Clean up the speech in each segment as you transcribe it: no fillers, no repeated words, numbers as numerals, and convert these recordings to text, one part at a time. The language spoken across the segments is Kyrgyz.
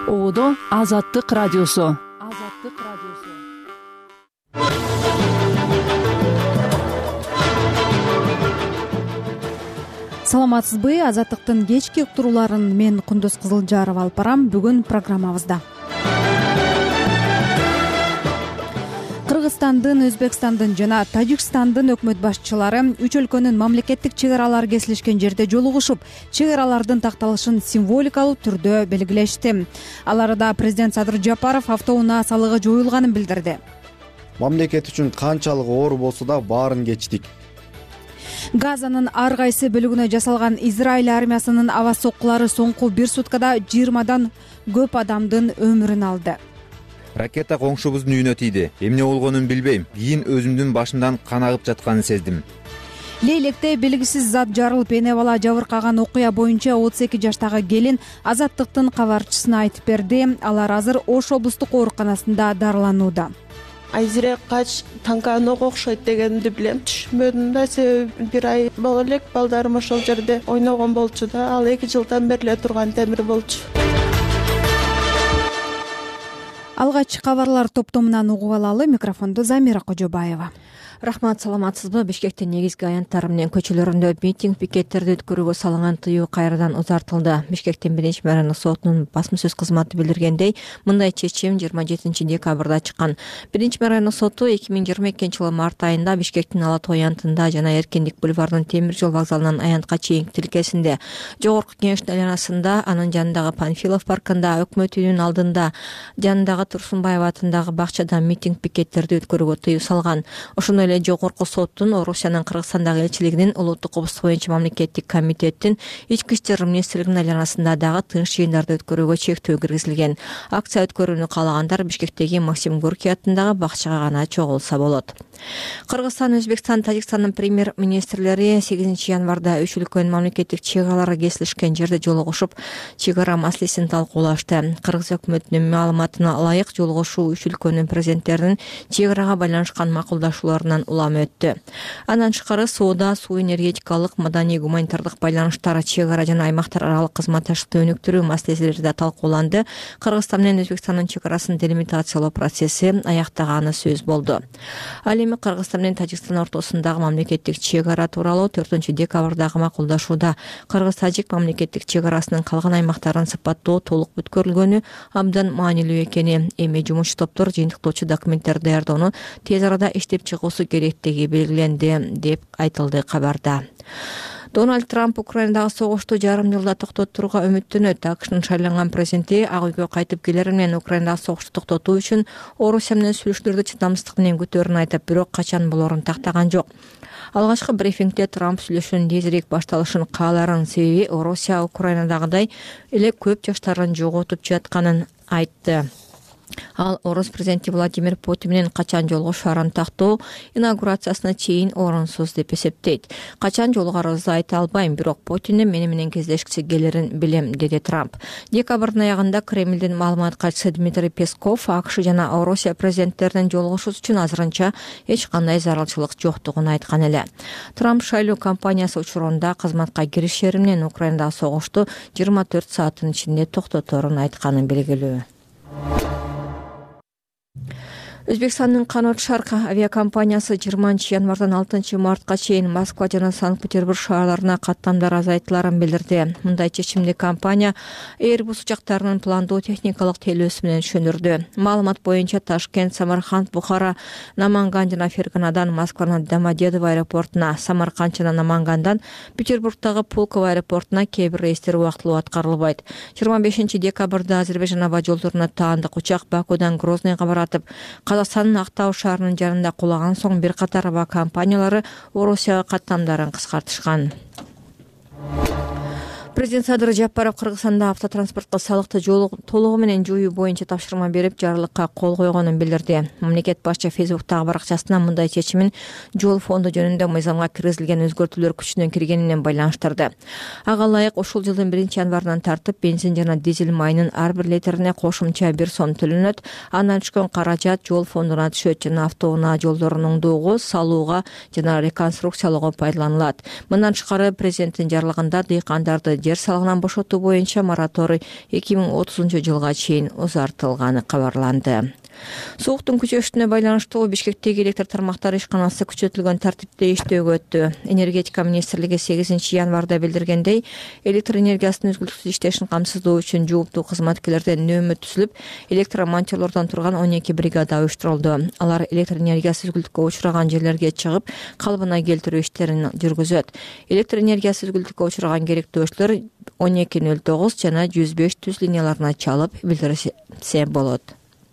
Оодо Азаттык радиосу. Саламатсызбы? Азаттыктын кечки уктурууларын мен Кундуз Кызылжарова алып барам. Бүгүн программабызда Кыргызстандын, Өзбекстандын жана Тажикстандын өкмөт башчылары үч өлкөнүн мамлекеттик чек аралары кесилишкен жерде жолугушуп, чек аралардын такталышын символикалуу түрдө белгилешти. Аларда президент Садыр Жапаров автоунаа салыгы жоюлганын билдирди. Мамлекет үчүн канчалык оор болсо да баарын кечтик. Газанын ар кайсы бөлүгүнө жасалган Израиль армиясынын аба соккулары соңку 1 суткада 20дан көп адамдын өмүрүн алды. Ракета коңшубуздун үйүнө тийди. Эмне болгонун билбейм. Кийин өзүмдүн башымдан кан агып жатканын сездим. Лейлекте белгисиз зат жарылып, эне бала жабыркаган окуя боюнча 32 жаштагы келин Азаттыктын кабарчысына айтып берди. Алар азыр Ош облустук ооруканасында дарыланууда. Айзире кач танканога окшойт дегенди билем. Түшүнбөдүм да, себеби 1 ай боло элек балдарым ошол жерде ойногон болчу да, ал 2 жылдан бери эле турган темир болчу. Алгач кабарлар топтомунан угуп алалы. Микрофонду Замира Кожобаева. Рахмат, саламатсызбы? Бишкектин негизги аянттары менен көчөлөрүндө митинг, пикеттерди өткөрүүгө салынган тыюу кайрадан узартылды. Бишкектин биринчи мэринин сотунун басма сөз кызматы билдиргендей, мындай чечим 27 декабрда чыккан. Биринчи мэринин соту 2022-жылы март айында Бишкектин Ала Той аянтында жана Эркиндик бульварынын темир жол вокзалынан аянтка чейинки тилкесинде, Жогорку Кеңештин айланасында, анын жанындагы Панфилов паркында, өкмөт үйүнүнүн алдында, жанындагы Турсунбаев атындагы бакчада митинг, пикеттерди өткөрүүгө тыюу салган. Ошондой эле Жогорку соттун Орусиянын Кыргызстандагы элчилигинин улуттук кооздук боюнча мамлекеттик комитеттин ички иштер министрлигинин айланасында дагы тынч жыйындарды өткөрүүгө чектөө киргизилген. Акция өткөрүүнү каалагандар Бишкектеги Максим Горький атындагы бакчага гана чогулса болот. Кыргызстан, Өзбекстан, Тажикстандын премьер-министрлери 8 январда үч өлкөнүн мамлекеттик чек аралары кесилишкен жерде жолугушуп, чек ара маселесин талкуулашты. Кыргыз өкмөтүнүн маалыматына ылайык, жолугушуу үч өлкөнүн президенттеринин чек арага байланышкан макулдашууларынан улам өттү. Андан тышкары соода, суу энергетикалык, маданий, гуманитардык байланыштар, чек ара жана аймактар аралык кызматташтыкты өнүктүрүү маселелери да талкууланды. Кыргызстан менен Өзбекстандын чек арасын делимитациялоо процесси аяктаганы сөз болду. Ал эми Кыргызстан менен Тажикстан ортосундагы мамлекеттик чек ара тууралуу 4 декабрдагы макулдашууда Кыргыз-Тажик мамлекеттик чек арасынын калган аймактарын сыпаттоо толук өткөрүлгөнү абдан маанилүү экени, эми жумушчу топтор жыйынтыктоочу документтерди даярдоону тез арада иштеп чыгуусу керектиги белгиленди, деп айтылды кабарда. Дональд Трамп Украинадагы согушту жарым жылда токтотууга үмүттөнөт. АКШнын шайланган президенти ак үйгө кайтып келер менен Украинадагы согушту токтотуу үчүн Орусия менен сүйлөшүүлөрдү чыдамсыздык менен күтөөрүн айтып, бирок качан болорун тактаган жок. Алгачкы брифингде Трамп сүйлөшүүнүн тезирээк башталышын кааларын, себеби Орусия Украинадагыдай эле көп жаштарын жоготуп жатканын айтты. Ал Орус президенти Владимир Путин менен качан жолугушаарын тактоо инаугурациясына чейин орунсуз деп эсептейт. Качан жолугарыбызды айта албайм, бирок Путиндин мени кездешкиси келерин билем, деди Трамп. Декабрдын аягында Кремлдин маалымат катчысы Дмитрий Песков АКШ жана Орусия президенттеринин жолугушуусу үчүн азырынча эч кандай зарылчылык жоктугун айткан эле. Трамп шайлоо кампаниясы учурунда кызматка киришери менен Украинадагы согушту 24 сааттын ичинде токтоторун айтканын белгилүү. Өзбекстандын Канат Шарк авиакомпаниясы 20 январдан 6 мартка чейин Москва жана Санкт-Петербург шаарларына каттамдар азайтыларын билдирди. Мындай чечимди компания Airbus учактарынын пландоо техникалык тейлөөсү менен түшүндүрдү. Маалымат боюнча Ташкент, Самарканд, Бухара, Наманган жана Ферганадан Москванын Домодедово аэропортуна, Самарканд жана Намангандан Петербургдагы Пулково аэропортуна кээ бир рейстер убактылуу аткарылбайт. 25 декабрда Азербайжан аба жолдоруна таандык учак Бакудан Грознойго баратып, Казакстандын Актау шаарынын жанында кулаган соң бир катар аба компаниялары Орусияга каттамдарын кыскартышкан. Президент Садыр Жапаров Кыргызстанда автотранспортко салыкты толугу менен жоюу боюнча тапшырма берип, жарлыкка кол койгонун билдирди. Мамлекет башчы Фейсбуктагы баракчасына мындай чечимин жол фонду жөнүндө мыйзамга киргизилген өзгөртүүлөр күчүнө киргени менен байланыштырды. Ага ылайык ошол жылдын 1 январынан тартып бензин жана дизель майынын ар бир литрине кошумча 1 сом төлөнөт. Андан түшкөн каражат жол фондуна түшөт жана автоунаа жолдорун оңдоого, салууга жана реконструкциялоого пайдаланылат. Мындан тышкары президенттин жарлыгында дыйкандарды жер салыгынан бошотуу боюнча мораторий 2030-жылга чейин узартылганы кабарланды. Сууктун күчөшүнө байланыштуу Бишкектеги электр тармактары ишканасы күчөтүлгөн тартипте иштөөгө өттү. Энергетика министрлиги 8 январда билдиргендей, электр энергиясынын үзгүлтүксүз иштешин камсыздоо үчүн жооптуу кызматкерлерден нөмө түзүлүп, электромонтерлордон турган 12 бригада уюштурулду. Алар электр энергиясы үзгүлтүккө учураган жерлерге чыгып, калыбына келтирүү иштерин жүргүзөт. Электр энергиясы үзгүлтүккө учураган керектөөчүлөр 1209 жана 105 түз линияларына чалып билдирсе болот.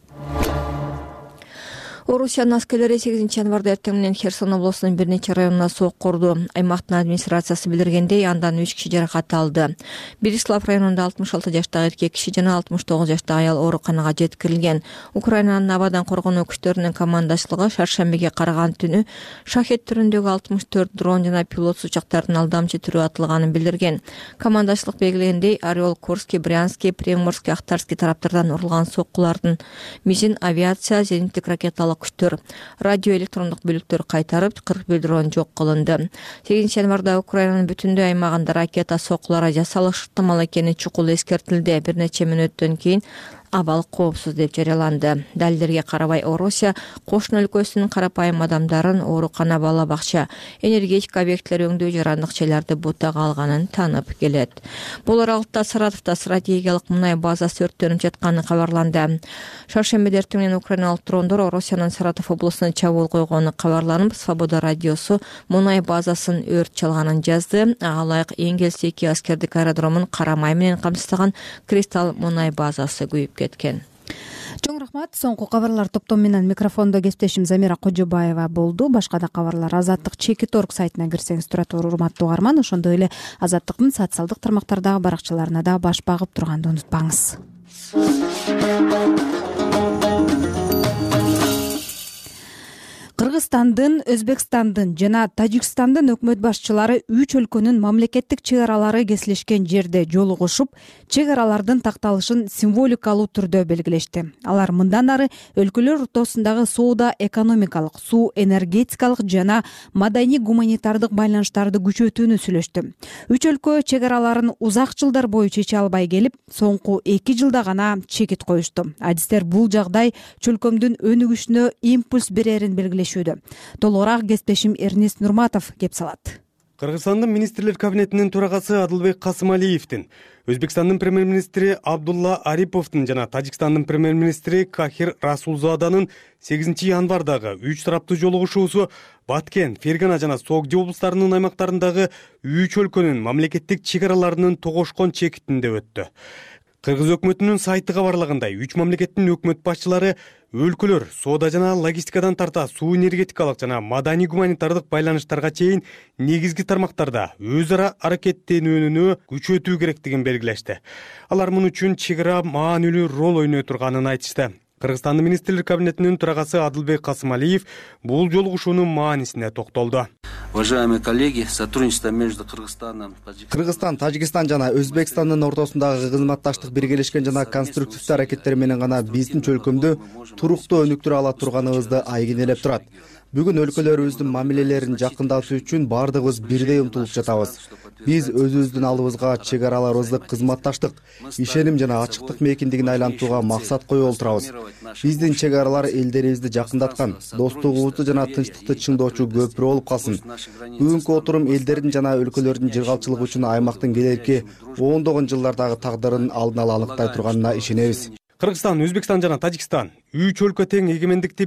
Орусиянын аскерлери 8 январда эртең менен Херсон облусунун бир нече районуна сок курду. Аймактын администрациясы билдиргендей, андан 3 киши жаракат алды. Берислав районунда 66 жаштагы эркек киши жана 69 жаштагы аял ооруканага жеткирилген. Украинанын абадан коргонуу күчтөрүнүн командачылыгы шаршембиге караган түнү шахет түрүндөгү 64 дрон жана пилотсуз учактардын алдамчы түрү атылганын билдирген. Командачылык белгилегендей, Орел, Курский, Брянский, Приморский, Ахтарский тараптардан урулган соккулардын мизин авиация, зениттик ракеталык күчтөр, радио электрондук бөлүктөр кайтарып, 41 дрон жок кылынды. 8 январда Украинанын бүтүндөй аймагында ракета соккулары жасалышы ыктымал экени чукул эскертилди. Бир нече мүнөттөн кийин абал коопсуз деп жарыяланды. Далилдерге карабай, Орусия кошуна өлкөсүнүн карапайым адамдарын оорукана, бала бакча, энергетика объектилери өңдөө жана ыкчаларды бутага алганын таанып келет. Бул аралыкта Саратовдо стратегиялык мунай базасы өрттөнүп жатканы кабарланды. Шаршембиде эртең менен украиналык дрондор Орусиянын Саратов облусуна чабуул койгону кабарланып, Свобода радиосу мунай базасын өрт чалганын жазды. Ага ылайык Энгельс 2 аскердик аэродромун кара май менен камсыздаган Кристалл мунай базасы күйүп кеткен. Чоң рахмат. Соңку кабарлар топтому менен микрофондо кесиптешим Замира Кожобаева болду. Башка да кабарлар Азаттык Чекит.org сайтына кирсеңиз турат, урматтуу угарман. Ошондой эле Азаттыктын социалдык тармактардагы баракчаларына да баш багып турганды унутпаңыз. Кыргызстандын, Өзбекстандын жана Тажикстандын өкмөт башчылары 3 өлкөнүн мамлекеттик чек аралары кесилишкен жерде жолугушуп, чек аралардын такталышын символикалуу түрдө белгилешти. Алар мындан ары өлкөлөр ортосундагы соода экономикалык, суу энергетикалык жана маданий гуманитардык байланыштарды күчөтүүнү сүйлөштү. 3 өлкө чек араларын узак жылдар бою чече албай келип, соңку 2 жылда гана чекит коюшту. Адистер бул жагдай чөлкөмдүн өнүгүшүнө импульс берерин белгилешүүдө. Толугураак кесиптешим Эрнест Нурматов кеп салат. Кыргызстандын министрлер кабинетинин төрагасы Адылбек Касымалиевдин, Өзбекстандын премьер-министри Абдулла Ариповдун жана Тажикстандын премьер-министри Кахир Расулзаданын 8 январдагы 3 тараптуу жолугушуусу Баткен, Фергана жана Согди облустарынын аймактарындагы 3 өлкөнүн мамлекеттик чек араларынын тогошкон чекитинде өттү. Кыргыз өкмөтүнүн сайты кабарлагандай, 3 мамлекеттин өкмөт башчылары өлкөлөр соода жана логистикадан тарта суу энергетикалык жана маданий гуманитардык байланыштарга чейин негизги тармактарда өз ара аракеттенүүнү күчөтүү керектигин белгилешти. Алар муну үчүн чек ара маанилүү роль ойной турганын айтышты. Кыргызстандын министрлер кабинетинин төрагасы Адылбек Касымалиев бул жолугушуунун маанисине токтолду. Уважаемые коллеги, сотрудничество между Кыргызстаном, Кыргызстан, Тажикстан жана Өзбекстандын ортосундагы кызматташтык биргелешкен жана конструктивдүү аракеттер менен гана биздин чөлкөмдү туруктуу өнүктүрө ала турганыбызды айгинелеп турат. Бүгүн өлкөлөрүбүздүн мамилелерин жакындатуу үчүн бардыгыбыз бирдей умтулуп жатабыз. Биз өзүбүздүн алдыбызга чек араларыбызды кызматташтык, ишеним жана ачыктык мейкиндигин айлантууга максат коюп отурабыз. Биздин чек аралар элдерибизди жакындаткан, достугубузду жана тынчтыкты чыңдоочу көпүрө болуп калсын. Бүгүнкү отурум элдердин жана өлкөлөрдүн жыргалчылыгы үчүн аймактын келерки ондогон жылдардагы тагдырын алдын ала аныктай турганына ишенебиз. Кыргызстан, Өзбекстан жана Тажикстан 3 өлкө тең эгемендикти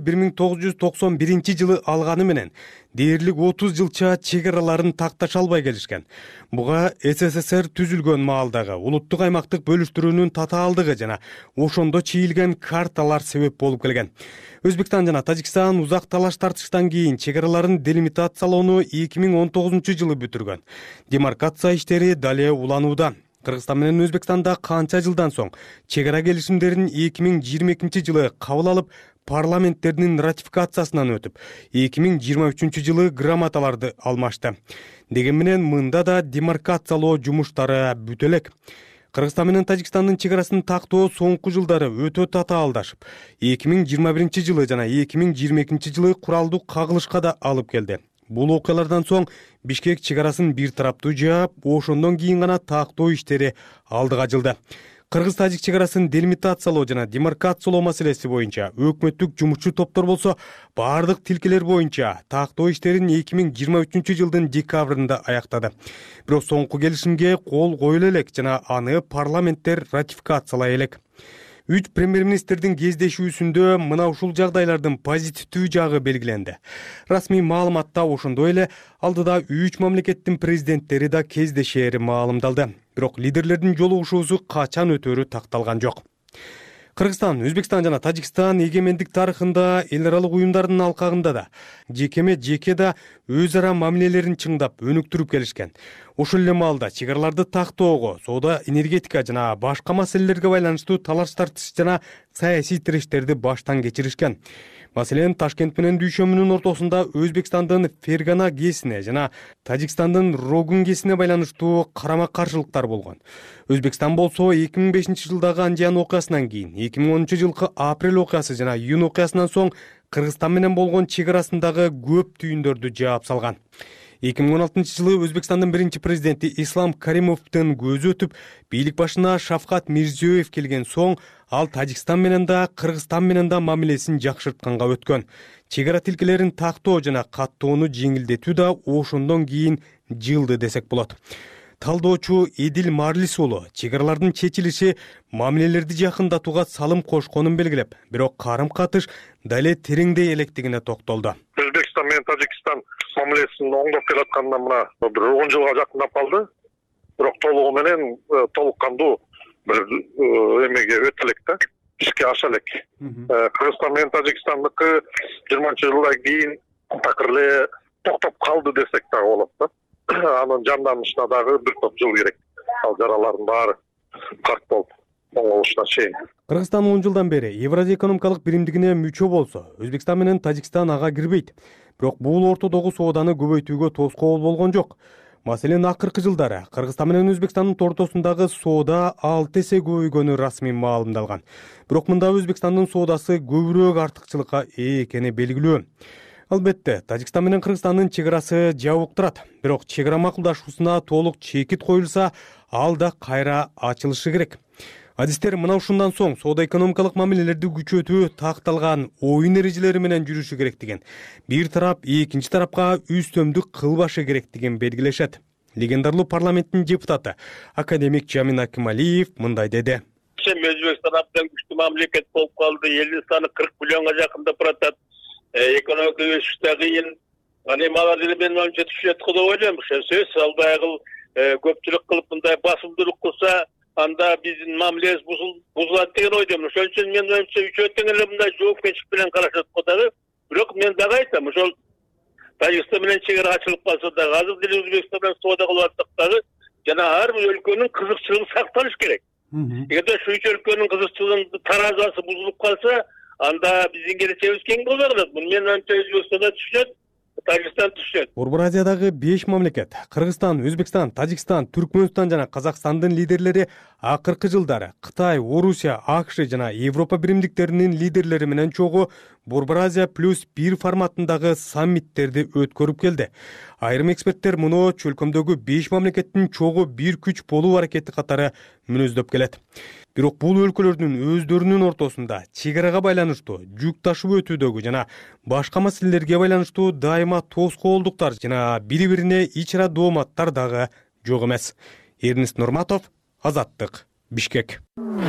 1991-жылы алганы менен дээрлик 30 жылча чек араларын такташа албай келишкен. Буга СССР түзүлгөн маалдагы улуттук аймактык бөлүштүрүүнүн татаалдыгы жана ошондо чийилген карталар себеп болуп келген. Өзбекстан жана Тажикстан узак талаш тартыштан кийин чек араларын делимитациялоону 2019-жылы бүтүргөн. Демаркация иштери дале уланууда. Кыргызстан менен Өзбекстанда канча жылдан соң чек ара келишимдерин 2022-жылы кабыл алып, парламенттеринин ратификациясынан өтүп, 2023-жылы грамоталарды алмашты. Деген менен мында да демаркациялоо жумуштары бүтө элек. Кыргызстан менен Тажикстандын чек арасын тактоо соңку жылдары өтө татаалдашып, 2021-жылы жана 2022-жылы куралдуу кагылышка да алып келди. Бул окуялардан соң Бишкек чек арасын бир тараптуу жаап, ошондон кийин гана тактоо иштери алдыга жылды. Кыргыз-тажик чек арасын делимитациялоо жана демаркациялоо маселеси боюнча өкмөттүк жумушчу топтор болсо бардык тилкелер боюнча тактоо иштерин 2023-жылдын декабрында аяктады. Бирок соңку келишимге кол коюла элек жана аны парламенттер ратификациялай элек. 3 премьер-министрдин кездешүүсүндө мына ушул жагдайлардын позитивдүү жагы белгиленди. Расмий маалыматта ошондой эле алдыда 3 мамлекеттин президенттери да кездешери маалымдалды. Бирок лидерлердин жолугушуусу качан өтөрү такталган жок. Кыргызстан, Өзбекстан жана Тажикстан эгемендик тарыхында эл аралык уюмдардын алкагында да жекеме жеке да өз ара мамилелерин чыңдап өнүктүрүп келишкен. Ошол эле маалда чек араларды тактоого, соода, энергетика жана башка маселелерге байланыштуу талаш тартыш жана саясий тирештерди баштан кечиришкен. Маселен, Ташкент менен Дүйшөмүнүн ортосунда Өзбекстандын Фергана ГЭСине жана Тажикстандын Рогун ГЭСине байланыштуу карама-каршылыктар болгон. Өзбекстан болсо 2005-жылдагы Анжан окуясынан кийин 2010-жылкы апрель окуясы жана июнь окуясынан соң Кыргызстан менен болгон чек арасындагы көп түйүндөрдү жаап салган. 2016-жылы Өзбекстандын биринчи президенти Ислам Каримовдун көзү өтүп, бийлик башына Шавкат Мирзиёев келген соң, ал Тажикстан менен да, Кыргызстан менен да мамилесин жакшыртканга өткөн. Чек ара тилкелерин тактоо жана каттоону жеңилдетүү да ошондон кийин жылды десек болот. Талдоочу Эдил Марлис уулу чек аралардын чечилиши мамилелерди жакындатууга салым кошконун белгилеп, бирок карым-катыш дале тереңдей электигине токтолду. Өзбекстан менен Тажикстан мамилесин оңдоп келатканына мына бир 10 жылга жакындап калды. Бирок толугу менен толуккандуу бир эмеге өтө элек да, ишке аша элек. Кыргызстан менен Тажикстандыкы 20-жылдан кийин такыр эле токтоп калды десек дагы болот да. Анын жанданышына дагы бир топ жыл керек. Ал жаралардын баары карт болуп оңолушуна чейин. Кыргызстан 10 жылдан бери Евразия экономикалык биримдигине мүчө болсо, Өзбекстан менен Тажикстан ага кирбейт. Бирок бул ортодогу сооданы көбөйтүүгө тоскоол болгон жок. Маселен, акыркы жылдары Кыргызстан менен Өзбекстандын ортосундагы соода 6 эсе көбөйгөнү расмий маалымдалган. Бирок мында Өзбекстандын соодасы көбүрөөк артыкчылыкка ээ экени белгилүү. Албетте, Тажикстан менен Кыргызстандын чек арасы жабык турат. Бирок чек ара макулдашуусуна толук чекит коюлса, ал да кайра ачылышы керек. Адистер мына ушундан соң соода-экономикалык мамилелерди күчөтүү такталган оюн эрежелери менен жүрүшү керек деген. Бир тарап экинчи тарапка үстөмдүк кылбашы керек деген белгилешет. Легендарлуу парламенттин депутаты академик Жамин Акималиев мындай деди. Өзбекстан абдан күчтүү мамлекет болуп калды. Элдин саны 40 миллионго жакындап баратат. Экономика өсүш да кыйын. Аны мага деле мен менимче түшөт деп ойлойм. Сөз албагыл көпчүлүк кылып мындай басымдуулук кылса, анда биздин мамилебиз бузулат деген ойдомун. Ошон үчүн мен менимче үчөөтөн эле мындай жоопкерчилик менен карашат дагы. Бирок мен дагы айтам, ошол Тажикстан менен чек ара ачылып калса дагы, азыр деле Өзбекстан менен соода кылып атсак дагы, жана ар бир өлкөнүн кызыкчылыгы сакталыш керек. Эгерде ушу 3 өлкөнүн кызыкчылыгынын таразасы бузулуп калса, анда биздин келечегибиз кең болбой калат. Муну мен менимче Өзбекстан да түшүнөт, Тажикстан түшүнөт. Борбор Азиядагы 5 мамлекет Кыргызстан, Өзбекстан, Тажикстан, Түркмөнстан жана Казакстандын лидерлери акыркы жылдары Кытай, Орусия, АКШ жана Европа биримдиктеринин лидерлери менен чогуу Борбор Азия +1 форматындагы саммиттерди өткөрүп келди. Айрым эксперттер муну чөлкөмдөгү 5 мамлекеттин чогуу бир күч болуу аракети катары мүнөздөп келет. Бирок бул өлкөлөрдүн өздөрүнүн ортосунда чек арага байланыштуу жүк ташып өтүүдөгү жана башка маселелерге байланыштуу дайыма тоскоолдуктар жана бири-бирине ич ара дооматтар дагы жок эмес. Эрнест Нурматов, Азаттык, Бишкек.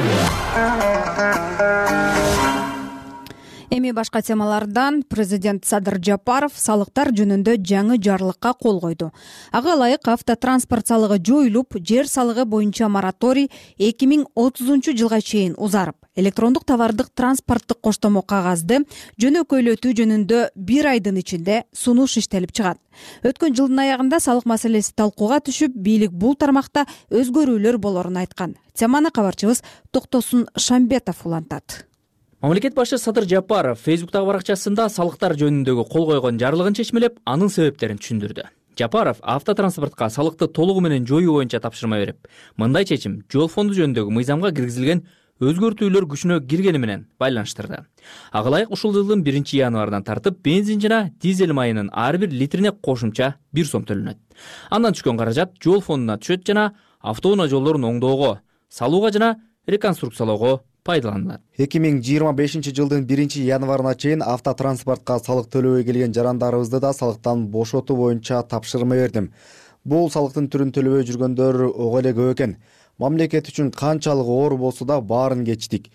Эми башка темалардан президент Садыр Жапаров салыктар жөнүндө жаңы жарлыкка кол койду. Ага ылайык автотранспорт салыгы жоюлуп, жер салыгы боюнча мораторий 2030-жылга чейин узарып, электрондук товардык транспорттук коштомо кагазды жөнөкөйлөтүү жөнүндө 1 айдын ичинде сунуш иштелип чыгат. Өткөн жылдын аягында салык маселеси талкууга түшүп, бийлик бул тармакта өзгөрүүлөр болорун айткан. Теманы кабарчыбыз Токтосун Шамбетов улантат. Мамлекет башы Садыр Жапаров Фейсбуктагы баракчасында салыктар жөнүндөгү кол койгон жарлыгын чечмелеп, анын себептерин түшүндүрдү. Жапаров автотранспортко салыкты толугу менен жоюу боюнча тапшырма берип, мындай чечим жол фонду жөнүндөгү мыйзамга киргизилген өзгөртүүлөр күчүнө киргени менен байланыштырды. Ага ылайык ушул жылдын 1-январынан тартып бензин жана дизель майынын ар бир литрине кошумча 1 сом төлөнөт. Андан түшкөн каражат жол фондуна түшөт жана автоунаа жолдорун оңдоого, салууга жана реконструкциялоого пайдаланылат. 2025 жылдын 1-январына чейин автотранспортко салык төлөбөй келген жарандарыбызды да салыктан бошотуу боюнча тапшырма бердим. Бул салыктын түрүн төлөбөй жүргөндөр ого эле көп экен. Мамлекет үчүн канчалык оор болсо да баарын кечтик.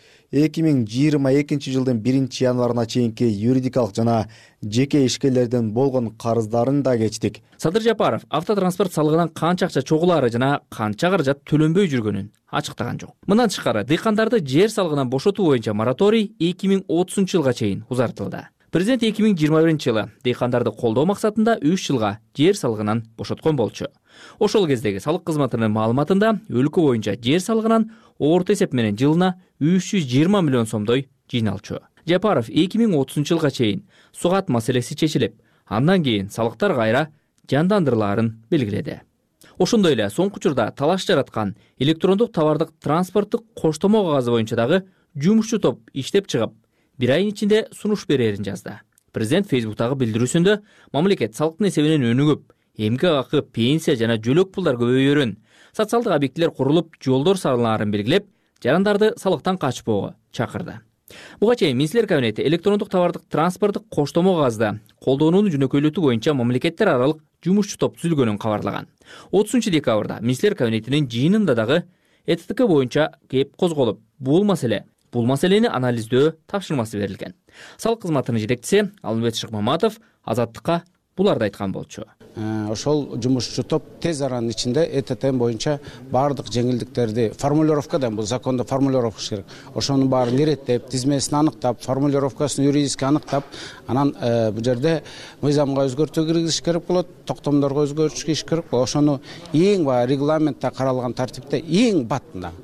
2022 жылдын 1-январына чейинки юридикалык жана жеке ишкерлердин болгон карыздарын да кечтик. Садыр Жапаров автотранспорт салыгынан канча акча чогулаары жана канча каражат төлөнбөй жүргөнүн ачыктаган жок. Мындан тышкары дыйкандарды жер салыгынан бошотуу боюнча мораторий 2030 жылга чейин узартылды. Президент 2021 жылы дыйкандарды колдоо максатында 3 жылга жер салыгынан бошоткон болчу. Ошол кездеги салык кызматынын маалыматында өлкө боюнча жер салыгынан орто эсеп менен жылына 320 миллион сомдой жыйналчу. Жапаров 2030 жылга чейин сугат маселеси чечилип, андан кийин салыктар кайра жандандырылаарын белгиледи. Ошондой эле соңку учурда талаш жараткан электрондук товардык транспорттук коштомо кагазы боюнча дагы жумушчу топ иштеп чыгып, 1 айдын ичинде сунуш берерин жазды. Президент Фейсбуктагы билдирүүсүндө мамлекет салыктын эсебинен өнүгүп, эмгек акы, пенсия жана жөлөк пулдар көбөйөрүн, социалдык объектилер курулуп, жолдор салынаарын белгилеп, жарандарды салыктан качпоого чакырды. Буга чейин Министрлер кабинети электрондук товардык транспорттук коштомо кагазды колдонууну жөнөкөйлөтүү боюнча мамлекеттер аралык жумушчу топ түзүлгөнүн кабарлаган. 30-декабрда Министрлер кабинетинин жыйынында дагы ЭТТК боюнча кеп козголуп, бул маселени анализдөө тапшырмасы берилген. Салык кызматынын жетекчиси Алмамбет Шыкмаматов Азаттыкка буларды айткан болчу. Ошол жумушчу топ тез аранын ичинде ЭТТ боюнча баардык жеңилдиктерди формулировкадан, бул закондо формулировка керек. Ошонун баарын иреттеп, тизмесин аныктап, формулировкасын юридически аныктап, анан бул жерде мыйзамга өзгөртүү киргизиш керек болот, токтомдорго өзгөртүш керек болот. Ошону эң регламентте каралган тартипте эң баттында,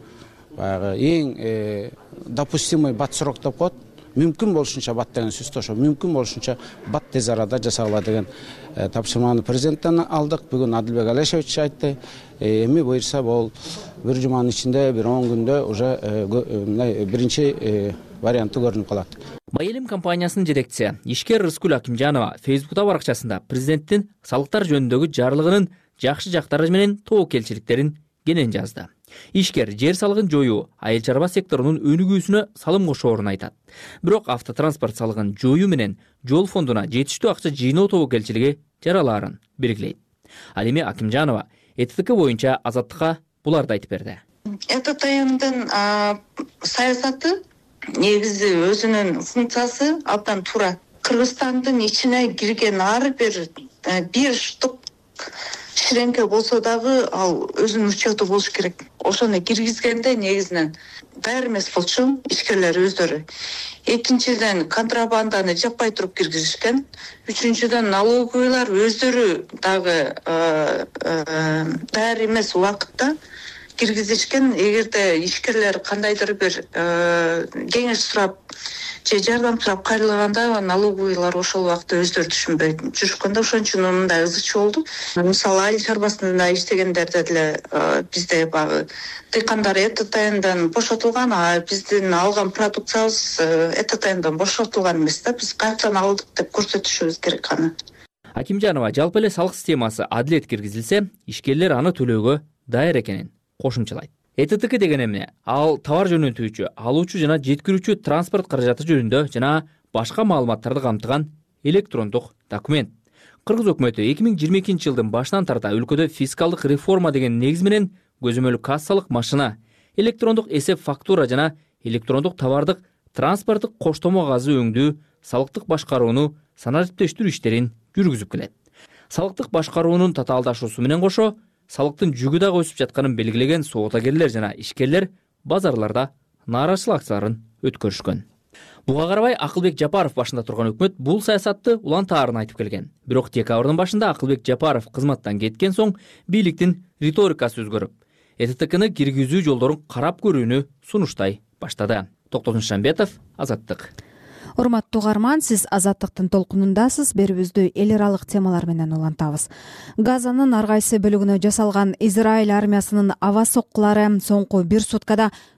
эң допустимый бат срок деп коет. Мүмкүн болушунча бат деген сөздү ошо мүмкүн болушунча бат тез арада жасагыла деген тапшырманы президенттен алдык. Бүгүн Адилбек Алешевич айтты. Эми буюрса бул бир жуманын ичинде, бир 10 күндө уже биринчи варианты көрүнүп калат. Байэлим компаниясынын жетекчиси Ишкер Рыскүл Акимжанова Фейсбукта баракчасында президенттин салыктар жөнүндөгү жарлыгынын жакшы жактары менен тоокелчиликтерин кенен жазды. Ишкер жер салыгын жоюу айыл чарба секторунун өнүгүүсүнө салым кошоорун айтат. Бирок автотранспорт салыгын жоюу менен жол фондуна жетиштүү акча жыйноо тобокелчилиги жаралаарын белгилейт. Ал эми Акимжанова ЭТТК боюнча Азаттыкка буларды айтып берди. ЭТТНдин саясаты негизи өзүнүн функциясы абдан туура. Кыргызстандын ичине кирген ар бир штук ширеңке болсо дагы ал өзүнүн учету болуш керек. Ошону киргизгенде негизинен баары эмес болчу ишкерлер өздөрү. Экинчиден контрабанданы жаппай туруп киргизишкен. Үчүнчүдөн налоговыйлар өздөрү дагы баары эмес убакытта киргизишкен. Эгерде ишкерлер кандайдыр бир кеңеш сурап же жардам сурап кайрылганда налоговыйлар ошол убакта өздөрү түшүнбөй жүрүшкөндө ошон үчүн мындай ызычы болду. Мисалы айыл чарбасында иштегендерде деле бизде багы дыйкандар ЭТТНден бошотулган, а биздин алган продукциябыз ЭТТНден бошотулган эмес да. Биз каяктан алдык деп көрсөтүшүбүз керек аны. Акимжанова жалпы эле салык системасы адилет киргизилсе, ишкерлер аны төлөөгө даяр экенин кошумчалайт. ЭТТК деген эмне? Ал товар жөнөтүүчү, алуучу жана жеткирүүчү транспорт каражаты жөнүндө жана башка маалыматтарды камтыган электрондук документ. Кыргыз өкмөтү 2022 жылдын башынан тарта өлкөдө фискалдык реформа деген негиз менен көзөмөл кассалык машина, электрондук эсеп фактура жана электрондук товардык транспорттук коштомо кагазы өңдүү, салыктык башкарууну санариптештирүү иштерин жүргүзүп келет. Салыктык башкаруунун татаалдашуусу менен кошо салыктын жүгү дагы өсүп жатканын белгилеген соотагерлер жана ишкерлер базарларда нааразычылык акцияларын өткөрүшкөн. Буга карабай Акылбек Жапаров башында турган өкмөт бул саясатты улантаарын айтып келген. Бирок декабрдын башында Акылбек Жапаров кызматтан кеткен соң бийликтин риторикасы өзгөрүп, ЭТТКны киргизүү жолдорун карап көрүүнү сунуштай баштады. Токтогул Шамбетов, Азаттык. Урматтуу угарман, сиз Азаттыктын толкунундасыз. Берүүбүздү эл аралык темалар менен улантабыз. Газанын ар кайсы бөлүгүнө жасалган Израиль армиясынын аба соккулары соңку 1 суткада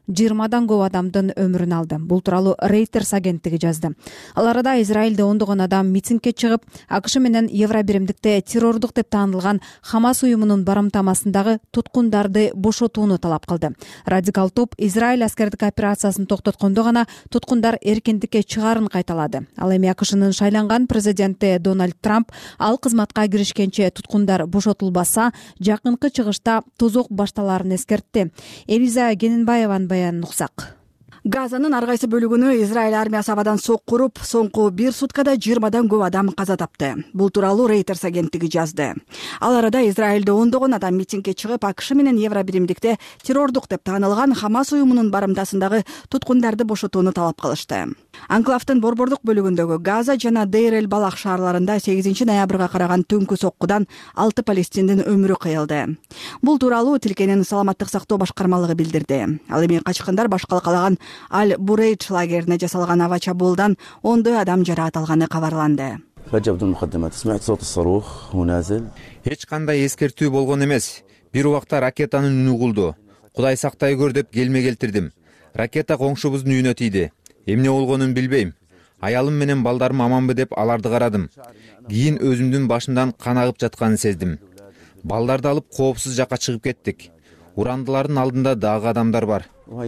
20 көп адамдын өмүрүн алды. Бул тууралуу Reuters агенттиги жазды. Ал арада Израилде ондогон адам митингге чыгып, АКШ менен Евробиримдикте террордук деп таанылган Хамас уюмунун барымтамасындагы туткундарды бошотууну талап кылды. Радикал топ Израиль аскердик операциясын токтоткондо гана туткундар эркиндикке чыгаарын кайталады. Ал эми АКШнын шайланган президенти Дональд Трамп ал кызматка киришкенче туткундар бошотулбаса, жакынкы чыгышта тозок башталаарын эскертти. Элиза Гененбаеванын баянын уксак. Газанын ар кайсы бөлүгүнө Израиль армиясы абадан сокку уруп, соңку 1 суткада 20 көп адам каза тапты. Бул тууралуу Reuters агенттиги жазды. Ал арада Израилде ондогон адам митингге чыгып, АКШ менен Евробиримдикте террордук деп таанылган Хамас уюмунун барымтасындагы туткундарды бошотууну талап кылышты. Анклавдын борбордук бөлүгүндөгү Газа жана Дейр-эль-Балах шаарларында 8 ноябрга караган түнкү соккудан 6 палестиндин өмүрү кыйылды. Бул тууралуу Тилкенин саламаттык сактоо башкармалыгы билдирди. Ал эми качкындар баш калкалаган Аль-Бурейдж лагерине жасалган аба чабуулдан ондой адам жараат алганы кабарланды. Эч кандай эскертүү болгон эмес. Бир убакта ракетанын үнү угулду. Кудай сактай көр деп келме келтирдим. Ракета коңшубуздун үйүнө тийди. Эмне болгонун билбейм. Аялым менен балдарым аманбы деп аларды карадым. Кийин өзүмдүн башымдан кан агып жатканын сездим. Балдарды алып коопсуз жакка чыгып кеттик. Урандылардын алдында дагы адамдар бар.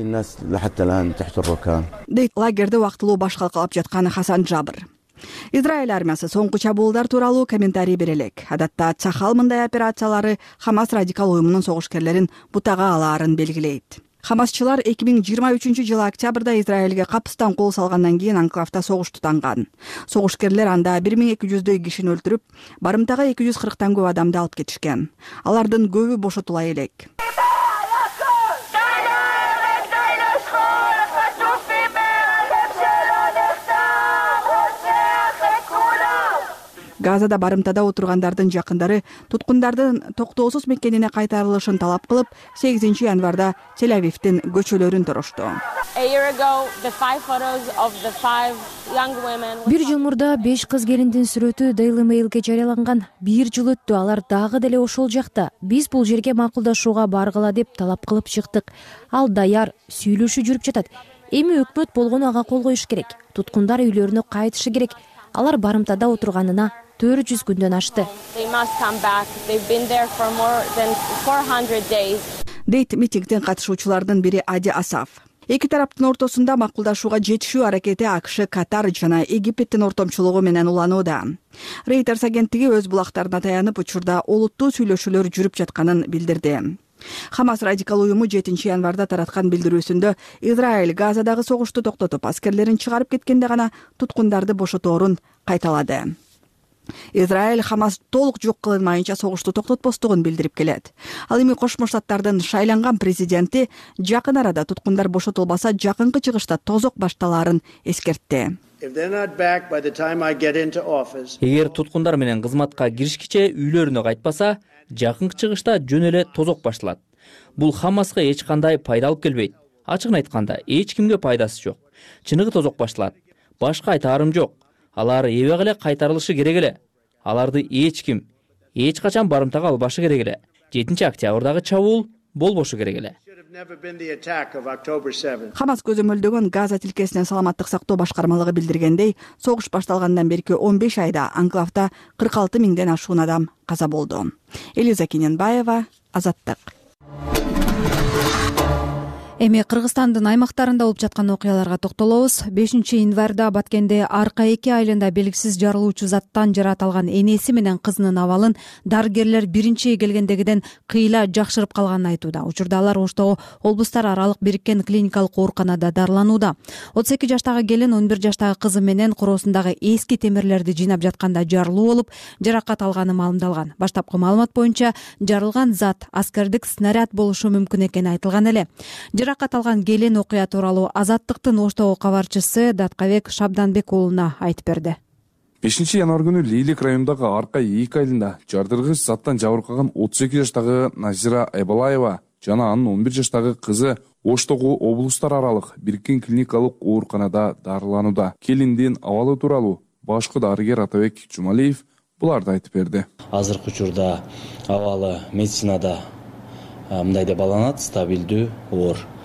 Дейт лагерде убактылуу баш калкалап жаткан Хасан Жабыр. Израиль армиясы соңку чабуулдар тууралуу комментарий бере элек. Адатта Цахал мындай операциялары Хамас радикал уюмунун согушкерлерин бутага алаарын белгилейт. Хамасчылар 2023 жылы октябрда Израилге капыстан кол салгандан кийин анклавда согуш тутанган. Согушкерлер анда 1200дөй кишини өлтүрүп, барымтага 240 көп адамды алып кетишкен. Алардын көбү бошотула элек. Газада барымтада отургандардын жакындары туткундардын токтоосуз мекенине кайтарылышын талап кылып, 8 январда Тель-Авивдин көчөлөрүн торошту. Бир жыл мурда 5 кыз келиндин сүрөтү Daily Mail'ге жарыяланган. 1 жыл өттү, алар дагы деле ошол жакта. Биз бул жерге макулдашууга баргыла деп талап кылып чыктык. Ал даяр, сүйлөшүү жүрүп жатат. Эми өкмөт болгону ага кол коюш керек. Туткундар үйлөрүнө кайтышы керек. Алар барымтада отурганына 400 күндөн ашты. Дейт митингдин катышуучулардын бири Ади Асаф. Эки тараптын ортосунда макулдашууга жетишүү аракети АКШ, Катар жана Египеттин ортомчулугу менен уланууда. Reuters агенттиги өз булактарына таянып учурда олуттуу сүйлөшүүлөр жүрүп жатканын билдирди. Хамас радикал уюму 7 январда тараткан билдирүүсүндө Израиль Газадагы согушту токтотуп, аскерлерин чыгарып кеткенде гана туткундарды бошоторун кайталады. Израиль Хамас толук жок кылынмайынча согушту токтотпостугун билдирип келет. Ал эми Кошмо Штаттардын шайланган президенти жакын арада туткундар бошотулбаса, жакынкы чыгышта тозок башталаарын эскертти. Эгер туткундар менен кызматка киришкиче үйлөрүнө кайтпаса, жакынкы чыгышта жөн эле тозок башталат. Бул Хамаска эч кандай пайда алып келбейт. Ачыгын айтканда, эч кимге пайдасы жок. Чыныгы тозок башталат. Башка айтаарым жок. Алар эбек эле кайтарылышы керек эле. Аларды эч ким, эч качан барымтага албашы керек эле. 7 октябрдагы чабуул болбошу керек эле. Хамас көзөмөлдөгөн Газа тилкесинен саламаттык сактоо башкармалыгы билдиргендей, согуш башталгандан берки 15 айда анклавда 46 миңден ашуун адам каза болду. Элиза Гененбаева, Азаттык. Эми Кыргызстандын аймактарында болуп жаткан окуяларга токтолобуз. 5 январда Баткенде Арка 2 айылында белгисиз жарылуучу заттан жаратылган энеси менен кызынын абалын дарыгерлер биринчи келгендегиден кыйла жакшырып калганын айтууда. Учурда алар Оштогу облустар аралык бириккен клиникалык ооруканада дарыланууда. 32 жаштагы келин 11 жаштагы кызы менен короосундагы эски темирлерди жыйнап жатканда жарылуу болуп, жаракат алганы маалымдалган. Баштапкы маалымат боюнча жарылган зат аскердик снаряд болушу мүмкүн экени айтылган эле. Жаракат алган келин окуя тууралуу Азаттыктын Оштогу кабарчысы Даткабек Шабданбек уулуна айтып берди. 5 январ күнү Лейлик районундагы Арка 2 айылында жардыргыч заттан жабыркаган 32 жаштагы Назира Айбалаева жана анын 11 жаштагы кызы Оштогу облустар аралык бириккен клиникалык ооруканада дарыланууда. Келиндин абалы тууралуу башкы дарыгер Атабек Жумалиев буларды айтып берди. Азыркы учурда абалы медицинада мындай деп алынат, стабилдүү, оор.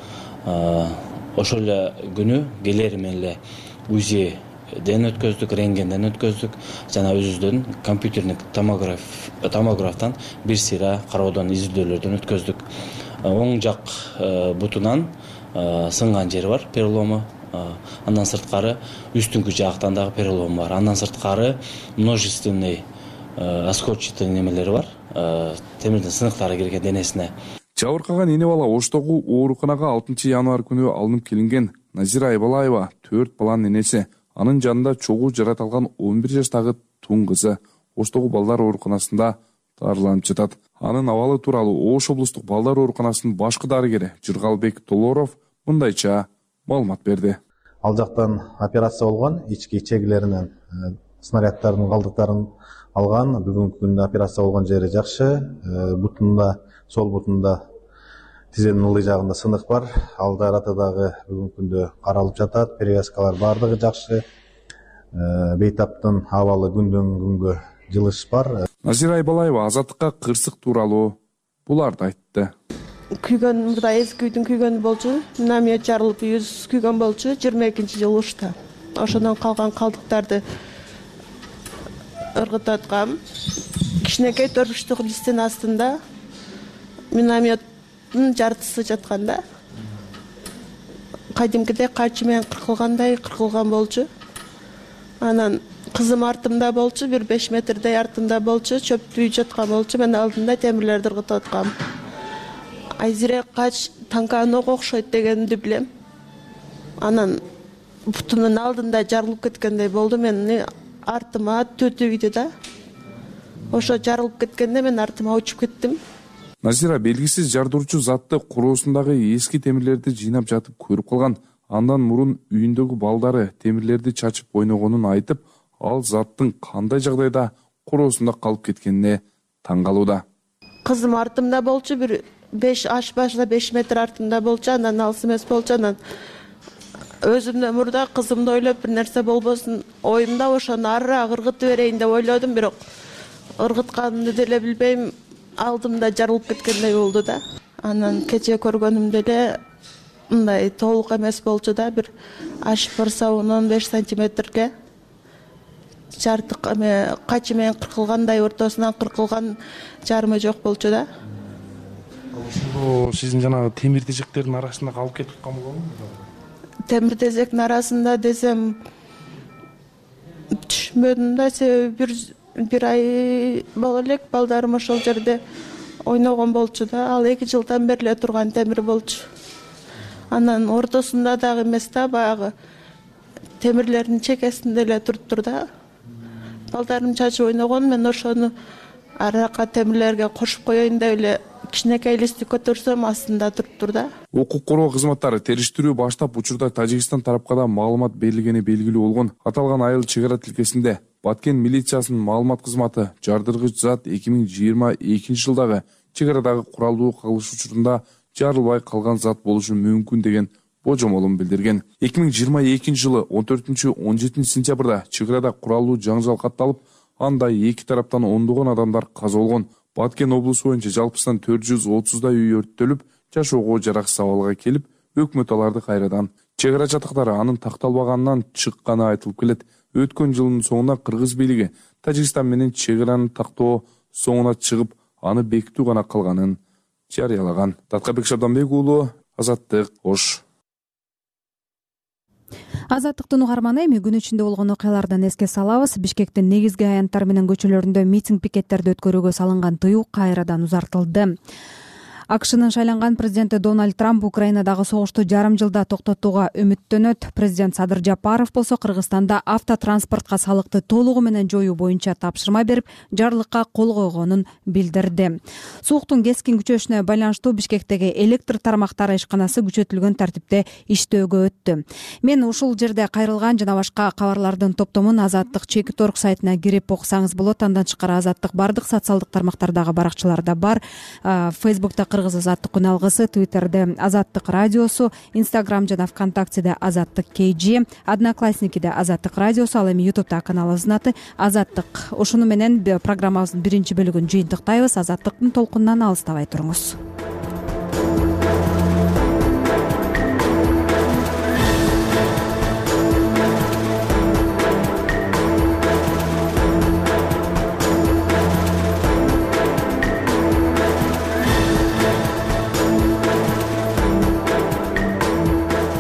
ошол эле күнү келери менен эле УЗИден өткөздүк, рентгенден өткөздүк жана өзүбүздөн компьютердик томографтан бир сыйра кароодон изилдөөлөрдөн өткөздүк. Оң жак бутунан сынган жери бар, перелому. Андан сырткары үстүңкү жактан дагы перелом бар. Андан сырткары множественный осколчатый немелери бар. Темирдин сыныктары кирген денесине. Жабыркаган эне бала Оштогу ооруканага 6 январь күнү алынып келинген Назира Айбалаева 4 баланын энеси. Анын жанында чогуу жаратылган 11 жаштагы тун кызы Оштогу балдар ооруканасында дарыланып жатат. Анын абалы тууралуу Ош облустук балдар ооруканасынын башкы дарыгери Жыргалбек Толоров мындайча маалымат берди. Ал жактан операция болгон, ички чегилеринен снаряддардын калдыктарын алган. Бүгүнкү күндө операция болгон жери жакшы. Бутунда, сол бутунда тизенин ылдый жагында сынык бар. Ал жараты дагы бүгүнкү күндө каралып жатат. Перевязкалар баардыгы жакшы. Бейтаптын абалы күндөн күнгө жылыш бар. Назира Айбалаева Азаттыкка кырсык тууралуу буларды айтты. Күйгөн мурда эски үйдүн күйгөнү болчу. Миномет жарылып үйүбүз күйгөн болчу 22-жылы ушта. Ошондон калган калдыктарды ыргытып аткам. Кичинекей төрбүштүк листтин астында минометтин жартысы жатканда кадимкидей качы менен кыркылган болчу. Анан кызым артымда болчу, бир 5 метрдей артымда болчу, чөптүү жаткан болчу. Мен алдында темирлерди ыргытып аткам. Айзире кач танканога окшойт дегенди билем. Анан бутумдун алдында жарылып кеткендей болду. Мен артыма төтүйдү да. Ошо жарылып кеткенде мен артыма учуп кеттим. Назира белгисиз жардыруучу затты куроосундагы эски темирлерди жыйнап жатып көрүп калган. Андан мурун үйүндөгү балдары темирлерди чачып ойногонун айтып, ал заттын кандай жагдайда куроосунда калып кеткенине таң калууда. Кызым артымда болчу, бир 5 метр артымда болчу, андан алыс эмес болчу. Анан өзүмдөн мурда кызымды ойлоп бир нерсе болбосун оюмда ошону арыраак ыргытып берейин деп ойлодум, бирок ыргытканымды деле билбейм, алдымда жарылып кеткендей болду да. Анан кече көргөнүмдө эле мындай толук эмес болчу да, бир H1 15 сантиметрге жартык качы менен кыркылгандай, ортосунан кыркылган жарымы жок болчу да. Ошондо сиздин жанагы темир тезектердин арасында калып кетип калган. Темир тезектин арасында десем түшүнбөдүм да, себеби бир ай боло элек балдарым ошол жерде ойногон болчу да. Ал 2 жылдан бери эле турган темир болчу. Анан ортосунда дагы эмес да, баягы темирлердин чекесинде эле туруптур да. Балдарым чачып ойногон, мен ошону аракка темирлерге кошуп коеюн деп эле кичинекей листти көтөрсөм, астында туруптур да. Укук коргоо кызматтары териштирүү баштап, учурда Тажикстан тарапка да маалымат берилгени белгилүү болгон. Аталган айыл чек ара тилкесинде Баткен милициясынын маалымат кызматы жардыргыч зат 2022 жылдагы чек арадагы куралдуу кагылыш учурунда жарылбай калган зат болушу мүмкүн деген божомолун билдирген. 2022 жылы 14-17 сентябрда чек арада куралдуу жаңжал катталып, анда эки тараптан ондогон адамдар каза болгон. Баткен облусу боюнча жалпысынан 430дай үй өрттөлүп, жашоого жараксыз абалга келип, өкмөт аларды кайрадан чек ара жатактары анын такталбаганынан чыкканы айтылып келет. Өткөн жылдын соңуна кыргыз бийлиги Тажикстан менен чек араны тактоо соңуна чыгып, аны бекитүү гана калганын жарыялаган. Таткабек Шабданбек уулу, Азаттык, Ош. Азаттыктын угарманы, эми күн ичинде болгон окуялардан эске салабыз. Бишкектин негизги аянттары менен көчөлөрүндө митинг пикеттерди өткөрүүгө салынган тыюу кайрадан узартылды. АКШнын шайланган президенти Дональд Трамп Украинадагы согушту жарым жылда токтотууга үмүттөнөт. Президент Садыр Жапаров болсо Кыргызстанда автотранспортко салыкты толугу менен жоюу боюнча тапшырма берип, жарлыкка кол койгонун билдирди. Сууктун кескин күчөшүнө байланыштуу Бишкектеги электр тармактары ишканасы күчөтүлгөн тартипте иштөөгө өттү. Мен ушул жерде кайрылган жана башка кабарлардын топтомун Азаттык Чекит.орг сайтына кирип окусаңыз болот. Андан тышкары Азаттык бардык социалдык тармактардагы баракчаларда бар. Фейсбукта Кыргыз Азаттык күн алгысы, Твиттерде Азаттык радиосу, Инстаграм жана ВКонтактеде Азаттык KG, Одноклассникиде Азаттык радиосу, ал эми Ютубта каналыбыздын аты Азаттык. Ушуну менен программабыздын биринчи бөлүгүн жыйынтыктайбыз. Азаттыктын толкунунан алыстабай туруңуз.